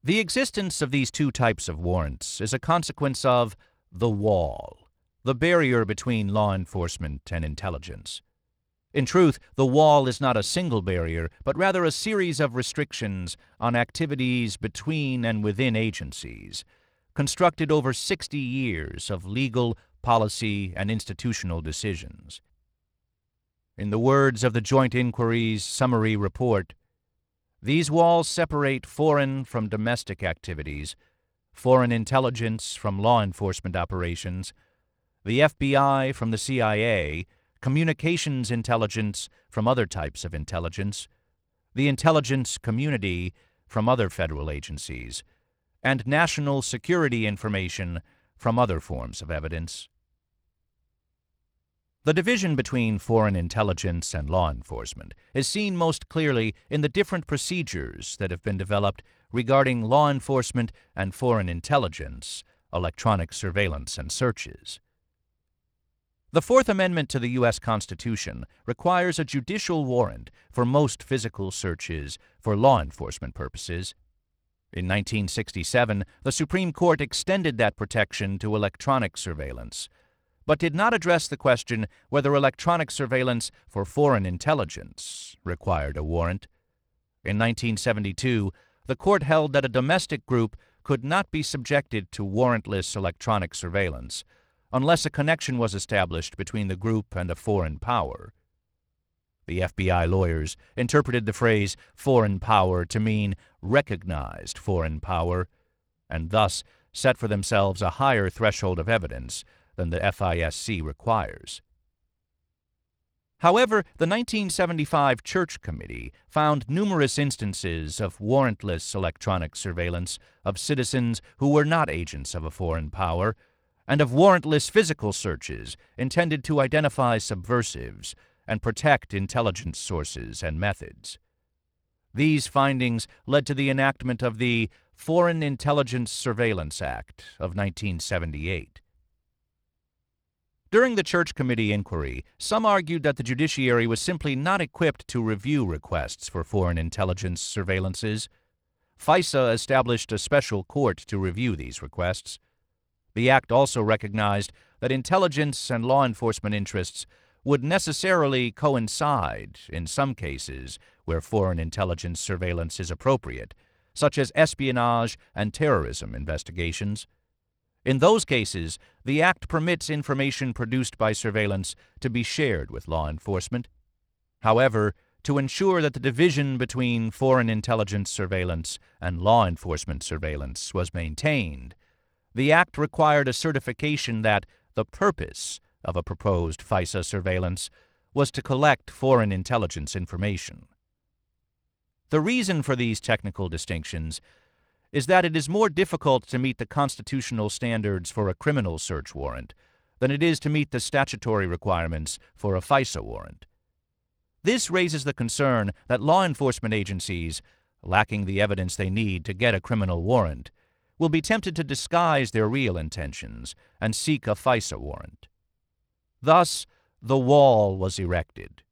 The existence of these two types of warrants is a consequence of the wall, the barrier between law enforcement and intelligence. In truth, the wall is not a single barrier, but rather a series of restrictions on activities between and within agencies, constructed over 60 years of legal, policy, and institutional decisions. In the words of the Joint Inquiry's summary report, these walls separate foreign from domestic activities, foreign intelligence from law enforcement operations, the FBI from the CIA, communications intelligence from other types of intelligence, the intelligence community from other federal agencies, and national security information from other forms of evidence. The division between foreign intelligence and law enforcement is seen most clearly in the different procedures that have been developed regarding law enforcement and foreign intelligence, electronic surveillance and searches. The Fourth Amendment to the U.S. Constitution requires a judicial warrant for most physical searches for law enforcement purposes. In 1967, the Supreme Court extended that protection to electronic surveillance, but did not address the question whether electronic surveillance for foreign intelligence required a warrant. In 1972, the court held that a domestic group could not be subjected to warrantless electronic surveillance unless a connection was established between the group and a foreign power. The FBI lawyers interpreted the phrase foreign power to mean recognized foreign power, and thus set for themselves a higher threshold of evidence than the FISC requires. However, the 1975 Church Committee found numerous instances of warrantless electronic surveillance of citizens who were not agents of a foreign power, and of warrantless physical searches intended to identify subversives and protect intelligence sources and methods. These findings led to the enactment of the Foreign Intelligence Surveillance Act of 1978. During the Church Committee inquiry, some argued that the judiciary was simply not equipped to review requests for foreign intelligence surveillances. FISA established a special court to review these requests. The act also recognized that intelligence and law enforcement interests would necessarily coincide in some cases where foreign intelligence surveillance is appropriate, such as espionage and terrorism investigations. In those cases, the Act permits information produced by surveillance to be shared with law enforcement. However, to ensure that the division between foreign intelligence surveillance and law enforcement surveillance was maintained, the Act required a certification that the purpose of a proposed FISA surveillance was to collect foreign intelligence information. The reason for these technical distinctions is that it is more difficult to meet the constitutional standards for a criminal search warrant than it is to meet the statutory requirements for a FISA warrant. This raises the concern that law enforcement agencies, lacking the evidence they need to get a criminal warrant, will be tempted to disguise their real intentions and seek a FISA warrant. Thus, the wall was erected.